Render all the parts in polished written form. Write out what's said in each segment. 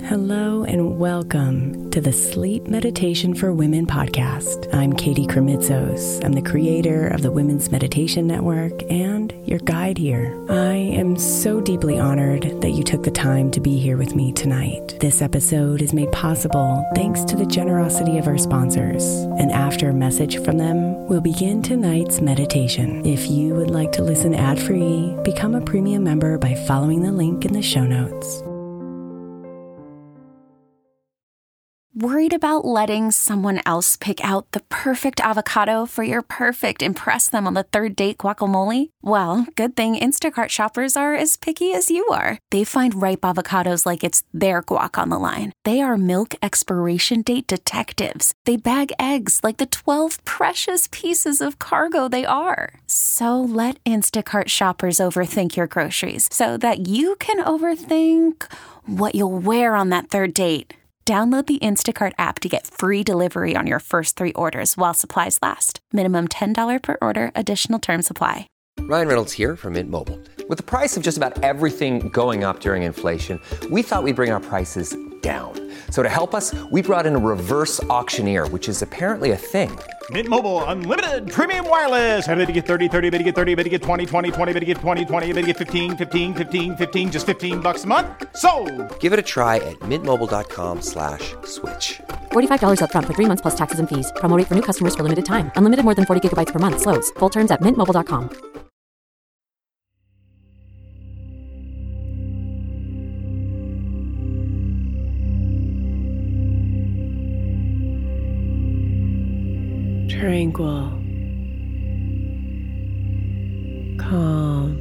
Hello and welcome to the Sleep Meditation for Women podcast. I'm Katie Kremitzos. I'm the creator of the Women's Meditation Network and your guide here. I am so deeply honored that you took the time to be here with me tonight. This episode is made possible thanks to the generosity of our sponsors. And after a message from them, we'll begin tonight's meditation. If you would like to listen ad-free, become a premium member by following the link in the show notes. Worried about letting someone else pick out the perfect avocado for your perfect impress them on the third date guacamole? Well, good thing Instacart shoppers are as picky as you are. They find ripe avocados like it's their guac on the line. They are milk expiration date detectives. They bag eggs like the 12 precious pieces of cargo they are. So let Instacart shoppers overthink your groceries so that you can overthink what you'll wear on that third date. Download the Instacart app to get free delivery on your first 3 orders while supplies last. Minimum $10 per order. Additional terms apply. Ryan Reynolds here from Mint Mobile. With the price of just about everything going up during inflation, we thought we'd bring our prices down. So to help us, we brought in a reverse auctioneer, which is apparently a thing. Mint Mobile Unlimited Premium Wireless. How to get 30, 30, bit to get 30, bit to get 20, 20, 20, bit to get 20, 20, bit to get 15, 15, 15, 15, just $15 a month? Sold! Give it a try at mintmobile.com/switch. $45 up front for 3 months plus taxes and fees. Promo rate for new customers for limited time. Unlimited more than 40 gigabytes per month. Slows full terms at mintmobile.com. Tranquil, calm,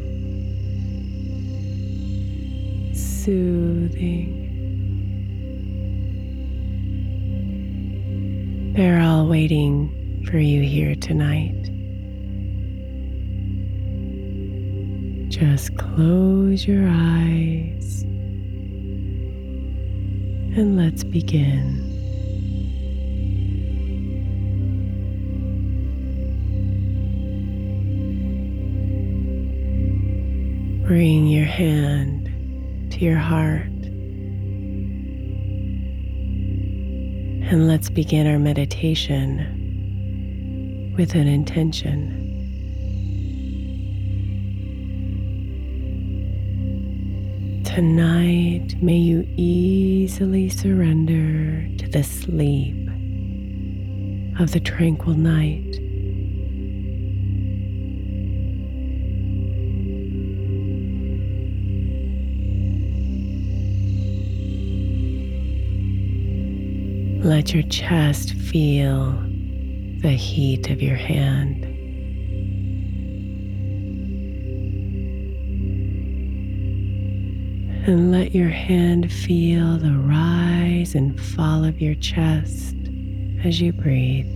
soothing. They're all waiting for you here tonight. Just close your eyes and let's begin. Bring your hand to your heart and let's begin our meditation with an intention. Tonight, may you easily surrender to the sleep of the tranquil night. Let your chest feel the heat of your hand. And let your hand feel the rise and fall of your chest as you breathe.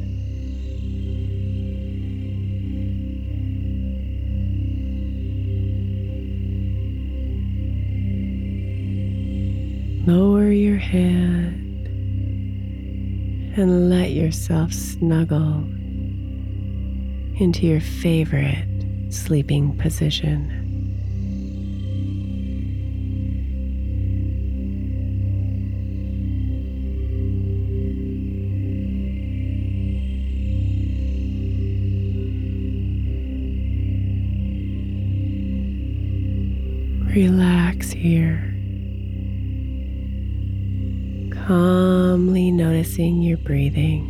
Lower your head and let yourself snuggle into your favorite sleeping position. Relax here. Calmly noticing your breathing.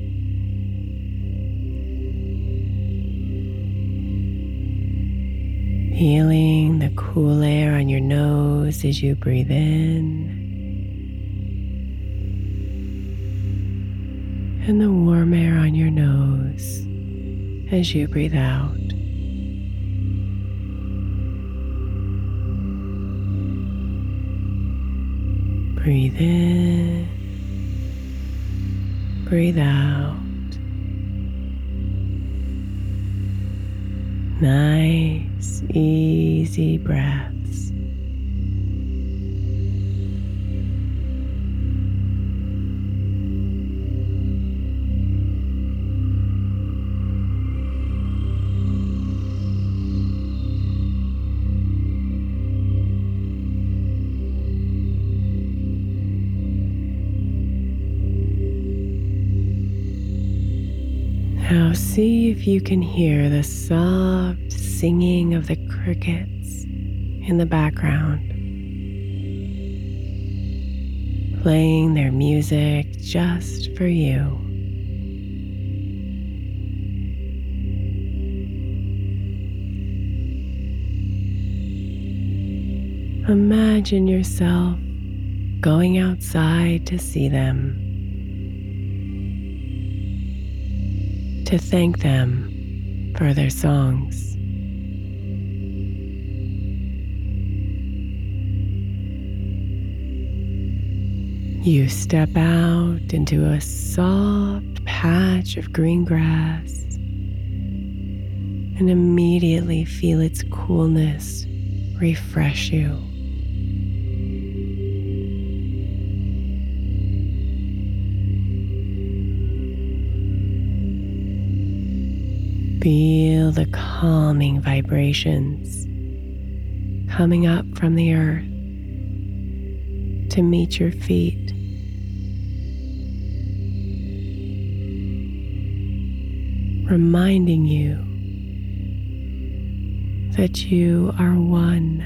Feeling the cool air on your nose as you breathe in, and the warm air on your nose as you breathe out. Breathe in, breathe out. Nice, easy breaths. Now see if you can hear the soft singing of the crickets in the background, playing their music just for you. Imagine yourself going outside to see them, to thank them for their songs. You step out into a soft patch of green grass and immediately feel its coolness refresh you. Feel the calming vibrations coming up from the earth to meet your feet. Reminding you that you are one.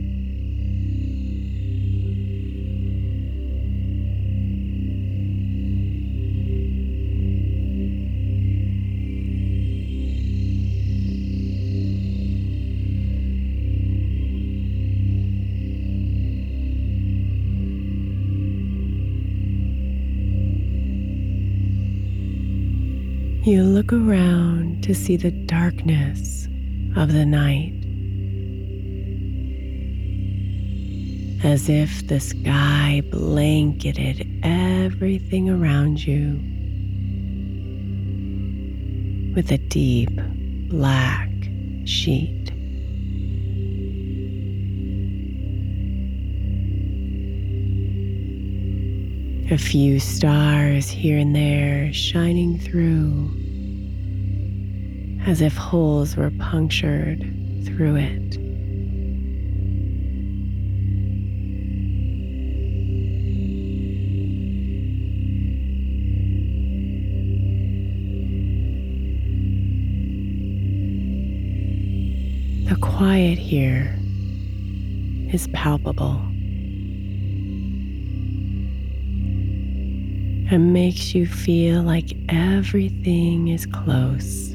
You look around to see the darkness of the night, as if the sky blanketed everything around you with a deep black sheet. A few stars here and there shining through, as if holes were punctured through it. The quiet here is palpable and makes you feel like everything is close.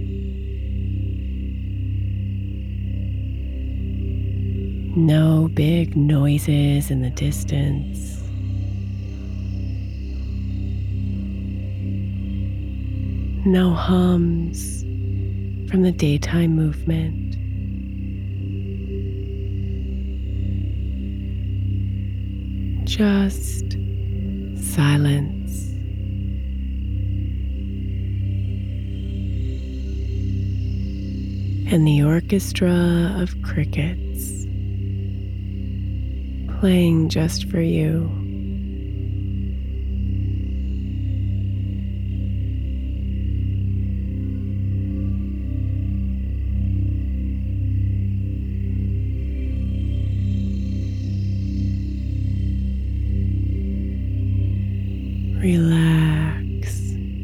No big noises in the distance. No hums from the daytime movement. Just silence. And the orchestra of crickets playing just for you. Relax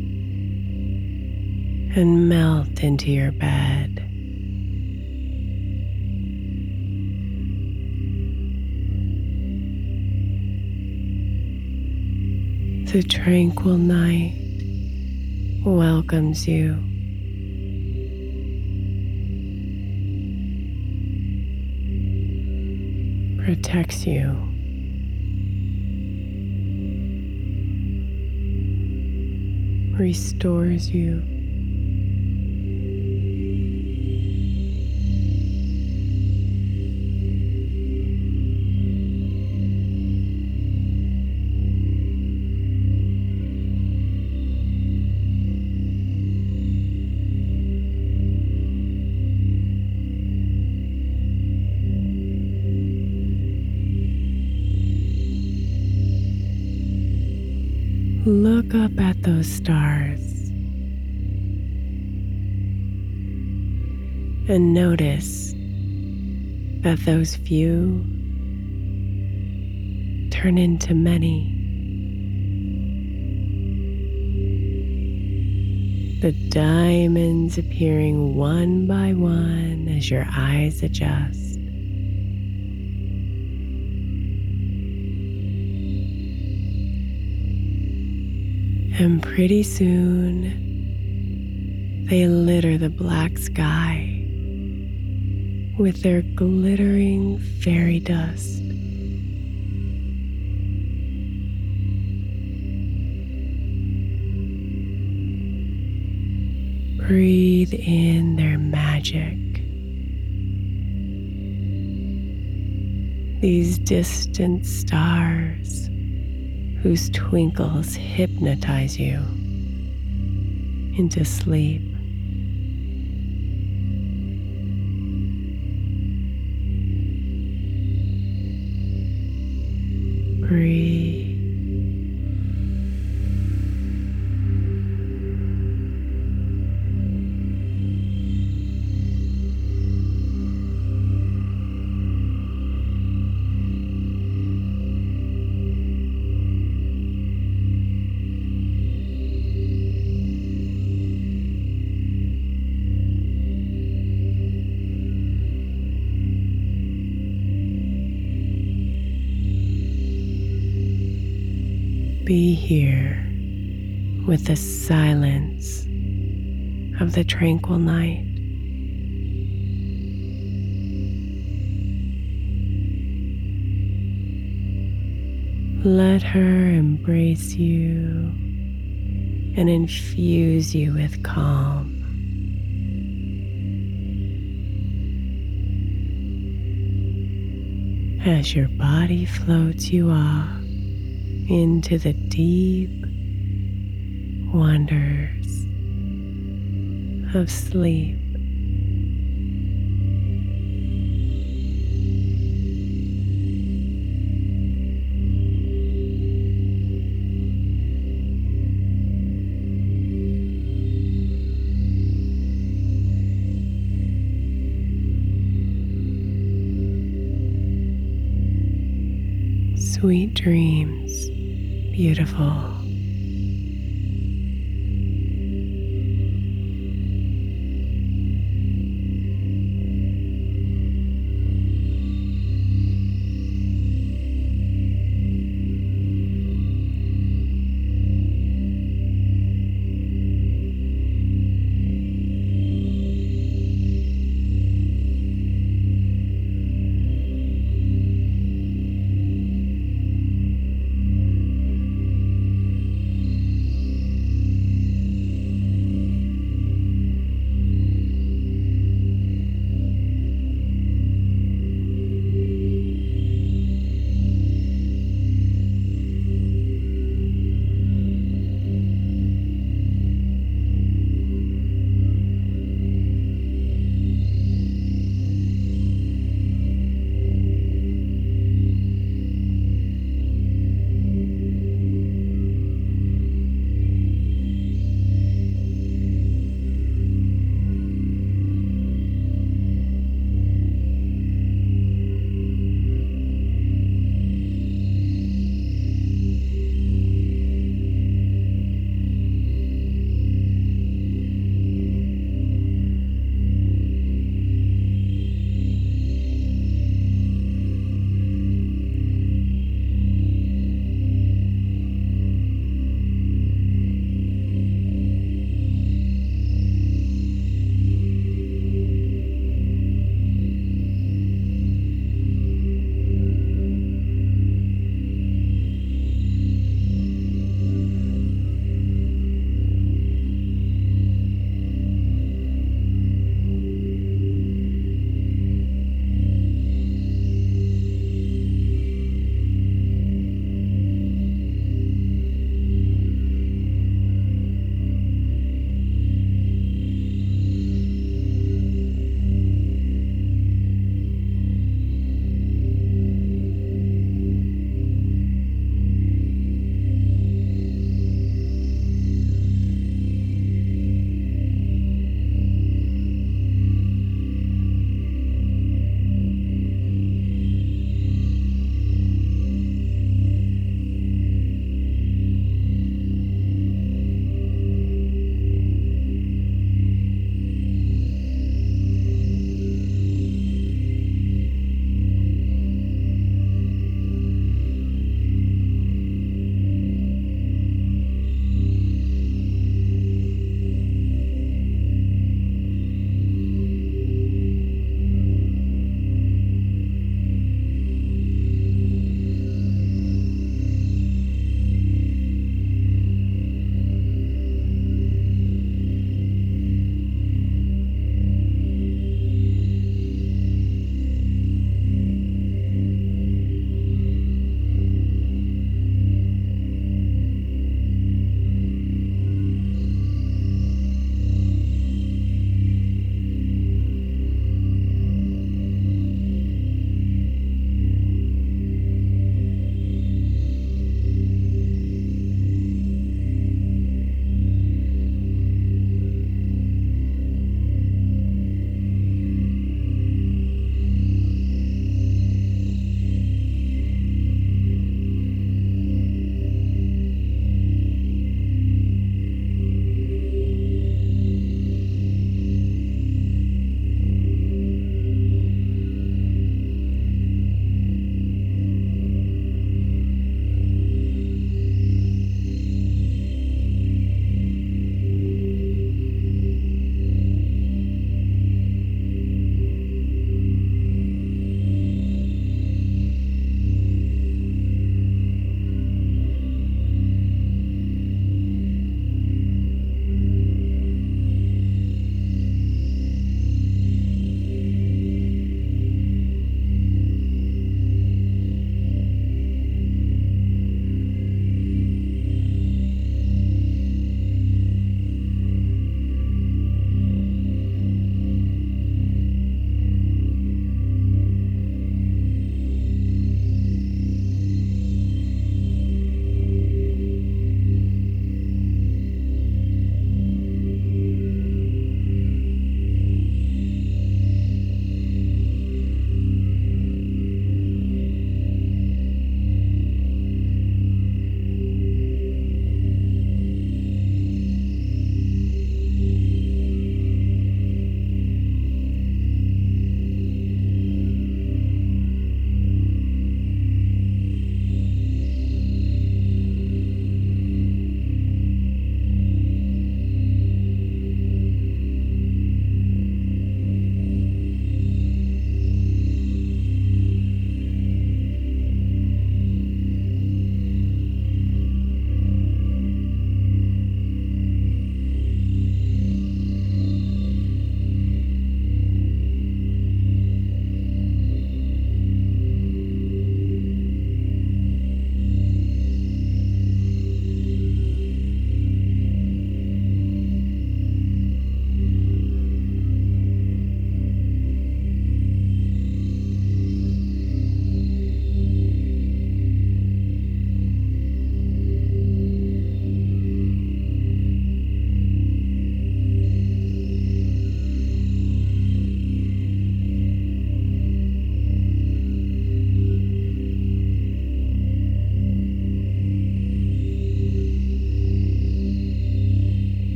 and melt into your bed. The tranquil night welcomes you. Protects you. Restores you. Look up at those stars and notice that those few turn into many. the diamonds appearing one by one as your eyes adjust. And pretty soon, they litter the black sky with their glittering fairy dust. Breathe in their magic. These distant stars whose twinkles hypnotize you into sleep. Breathe. Be here with the silence of the tranquil night. Let her embrace you and infuse you with calm. As your body floats you off into the deep wonders of sleep. Sweet dreams, beautiful.